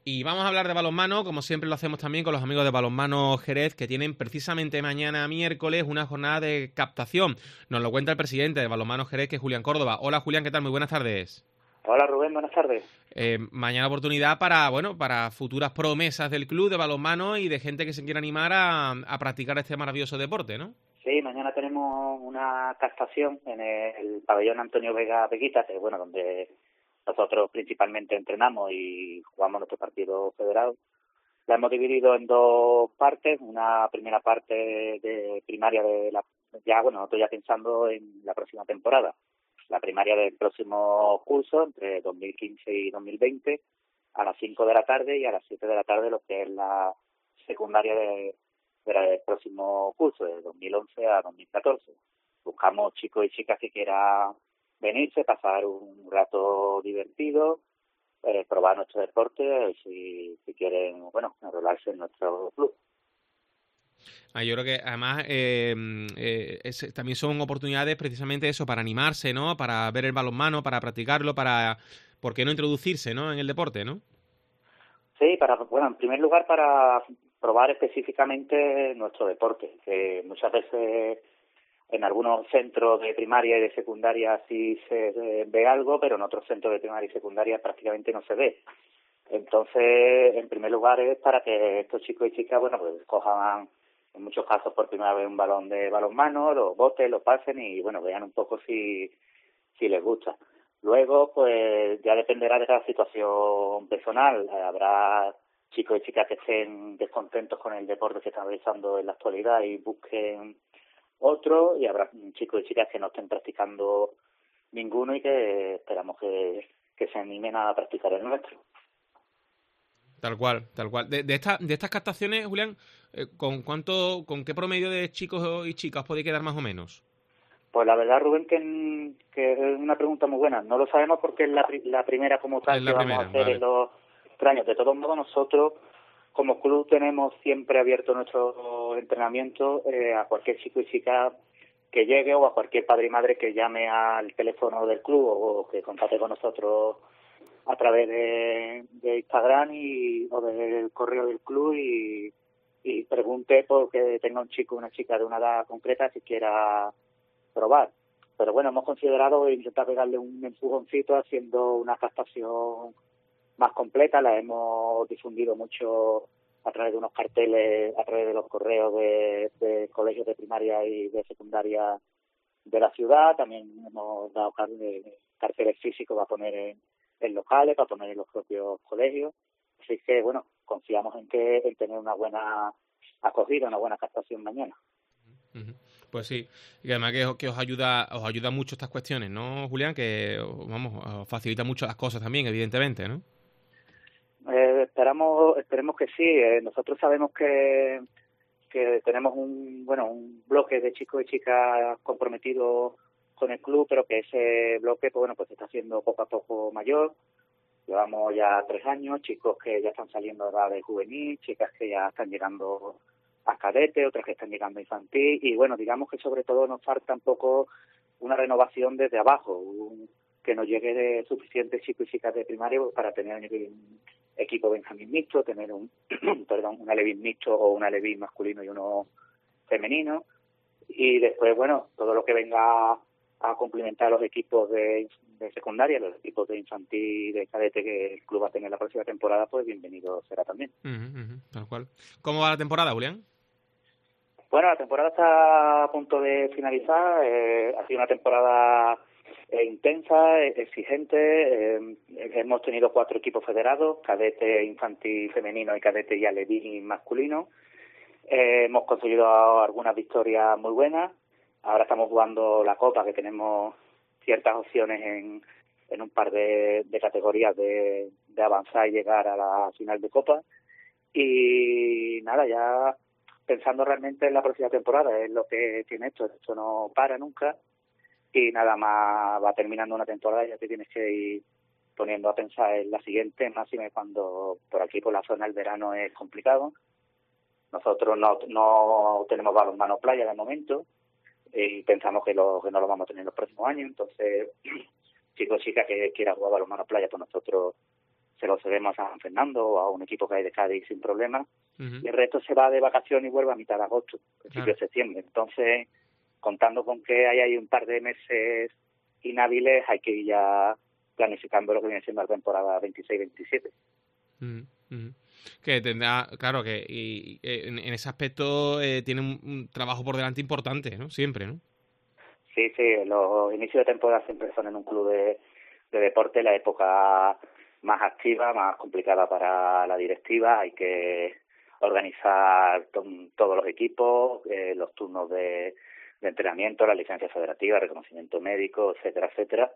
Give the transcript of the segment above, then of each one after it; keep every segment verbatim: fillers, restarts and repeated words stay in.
Y vamos a hablar de balonmano, como siempre lo hacemos también con los amigos de Balonmano Jerez, que tienen precisamente mañana miércoles una jornada de captación. Nos lo cuenta el presidente de Balonmano Jerez, que es Julián Córdoba. Hola Julián, ¿qué tal? Muy buenas tardes. Hola Rubén, buenas tardes. Eh, mañana oportunidad para, bueno, para futuras promesas del club de balonmano y de gente que se quiera animar a, a practicar este maravilloso deporte, ¿no? Sí, mañana tenemos una captación en el pabellón Antonio Vega Peguita, que bueno, donde nosotros principalmente entrenamos y jugamos nuestro partido federado. La hemos dividido en dos partes, una primera parte de primaria de la, ya bueno, nosotros ya pensando en la próxima temporada, la primaria del próximo curso, entre dos mil quince y dos mil veinte, a las cinco de la tarde y a las siete de la tarde lo que es la secundaria de, de la del próximo curso, de dos mil once a dos mil catorce. Buscamos chicos y chicas que quieran venirse, pasar un rato divertido, eh, probar nuestro deporte, si, si quieren, bueno, enrolarse en nuestro club. Ah, yo creo que además eh, eh, es, también son oportunidades precisamente eso, para animarse, ¿no? Para ver el balonmano, para practicarlo, para, ¿por qué no introducirse, ¿no? En el deporte, ¿no? Sí, para, bueno, en primer lugar para probar específicamente nuestro deporte, que muchas veces en algunos centros de primaria y de secundaria sí se ve algo, pero en otros centros de primaria y secundaria prácticamente no se ve. Entonces, en primer lugar es para que estos chicos y chicas, bueno, pues cojan en muchos casos por primera vez un balón de balonmano, lo boten, lo pasen y, bueno, vean un poco si, si les gusta. Luego, pues ya dependerá de cada situación personal. Habrá chicos y chicas que estén descontentos con el deporte que están realizando en la actualidad y busquen otro, y habrá chicos y chicas que no estén practicando ninguno y que esperamos que, que se animen a practicar el nuestro. Tal cual, tal cual. De, de, esta, de estas captaciones, Julián, eh, ¿con cuánto, con qué promedio de chicos y chicas podéis quedar más o menos? Pues la verdad, Rubén, que, que es una pregunta muy buena. No lo sabemos porque es la, la primera como Es tal que la vamos a primera, hacer en vale. los años. De todos modos, nosotros como club tenemos siempre abierto nuestro entrenamiento eh, a cualquier chico y chica que llegue o a cualquier padre y madre que llame al teléfono del club o que contacte con nosotros a través de, de Instagram y, o del correo del club y, y pregunte porque tenga un chico o una chica de una edad concreta si quiera probar. Pero bueno, hemos considerado intentar pegarle un empujoncito haciendo una captación más completa. La hemos difundido mucho a través de unos carteles, a través de los correos de, de colegios de primaria y de secundaria de la ciudad. También hemos dado carteles físicos para poner en, en locales, para poner en los propios colegios. Así que, bueno, confiamos en que en tener una buena acogida, una buena captación mañana. Uh-huh. Pues sí, y además que, que os ayuda os ayuda mucho estas cuestiones, ¿no, Julián? Que, vamos, os facilita mucho las cosas también, evidentemente, ¿no? Eh, esperamos, esperemos que sí. Eh, nosotros sabemos que que tenemos un bueno un bloque de chicos y chicas comprometidos con el club, pero que ese bloque pues bueno pues se está haciendo poco a poco mayor. Llevamos ya tres años, chicos que ya están saliendo ahora de juvenil, chicas que ya están llegando a cadete, otras que están llegando a infantil, y bueno, digamos que sobre todo nos falta un poco una renovación desde abajo, un, que nos llegue de suficientes chicos y chicas de primario para tener un equipo Benjamín mixto, tener un perdón, un alevín mixto o un alevín masculino y uno femenino, y después, bueno, todo lo que venga a complementar los equipos de, de secundaria, los equipos de infantil y de cadete que el club va a tener la próxima temporada, pues bienvenido será también. Uh-huh, uh-huh, tal cual. ¿Cómo va la temporada, Julián? Bueno, la temporada está a punto de finalizar. Eh, ha sido una temporada eh, intensa, eh, exigente. Eh, hemos tenido cuatro equipos federados, cadete, infantil femenino y cadete y alevín masculino. Eh, hemos conseguido algunas victorias muy buenas. Ahora estamos jugando la Copa, que tenemos ciertas opciones en, en un par de, de categorías de, de avanzar y llegar a la final de Copa. Y nada, ya pensando realmente en la próxima temporada, es lo que tiene esto, esto no para nunca y nada más va terminando una temporada y ya te tienes que ir poniendo a pensar en la siguiente, máxime cuando por aquí por la zona el verano es complicado. Nosotros no, no tenemos balonmano playa de momento y pensamos que, lo, que no lo vamos a tener en los próximos años, entonces chicos chicas que quieran jugar balonmano playa, pues nosotros se lo cedemos a San Fernando o a un equipo que hay de Cádiz sin problema. Uh-huh. Y el resto se va de vacaciones y vuelve a mitad de agosto, principio Claro. de septiembre. Entonces, contando con que hay ahí un par de meses inhábiles, hay que ir ya planificando lo que viene siendo la temporada veintiséis veintisiete. Uh-huh. Uh-huh. Que tendrá, claro, que y, y, en, en ese aspecto eh, tiene un, un trabajo por delante importante, ¿no? Siempre, ¿no? Sí, sí, los inicios de temporada siempre son en un club de, de deporte la época más activa, más complicada para la directiva. Hay que organizar to- todos los equipos, eh, los turnos de, de entrenamiento, las licencias federativas, reconocimiento médico, etcétera, etcétera.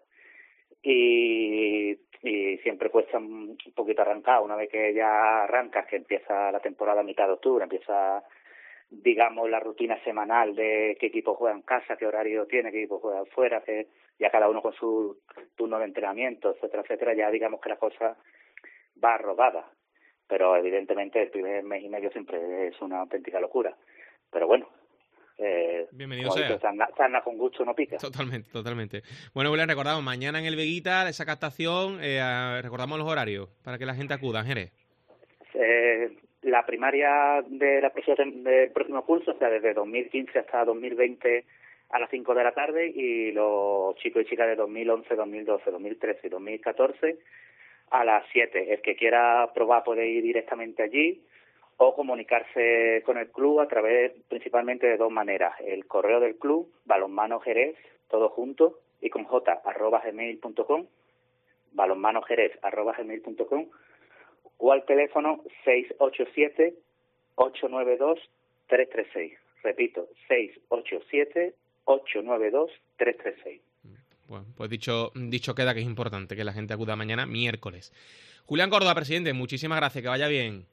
Y, y siempre cuesta un poquito arrancar. Una vez que ya arrancas, que empieza la temporada a mitad de octubre, empieza, digamos, la rutina semanal de qué equipo juega en casa, qué horario tiene, qué equipo juega fuera, que ya cada uno con su turno de entrenamiento, etcétera, etcétera, ya digamos que la cosa va rodada. Pero evidentemente el primer mes y medio siempre es una auténtica locura. Pero bueno, eh, Bienvenido como sea. dice, sarna, sarna con gusto no pica. Totalmente, totalmente. Bueno, William, recordamos, mañana en el Veguita, esa captación, eh, recordamos los horarios para que la gente acuda en Jerez. Eh, la primaria de la próxima, del próximo curso, o sea, desde dos mil quince hasta dos mil veinte a las cinco de la tarde, y los chicos y chicas de dos mil once, dos mil doce, dos mil trece y dos mil catorce a las siete. El que quiera probar puede ir directamente allí o comunicarse con el club a través principalmente de dos maneras. El correo del club, balonmanojerez, todo junto, y con j, arroba gmail punto com, balonmanojerez, arroba gmail punto com, o al teléfono seis ocho siete, ocho nueve dos, tres tres seis. Repito, seis ocho siete, ocho nueve dos, tres tres seis. Bueno, pues dicho, dicho queda que es importante que la gente acuda mañana miércoles. Julián Córdoba, presidente, muchísimas gracias, que vaya bien.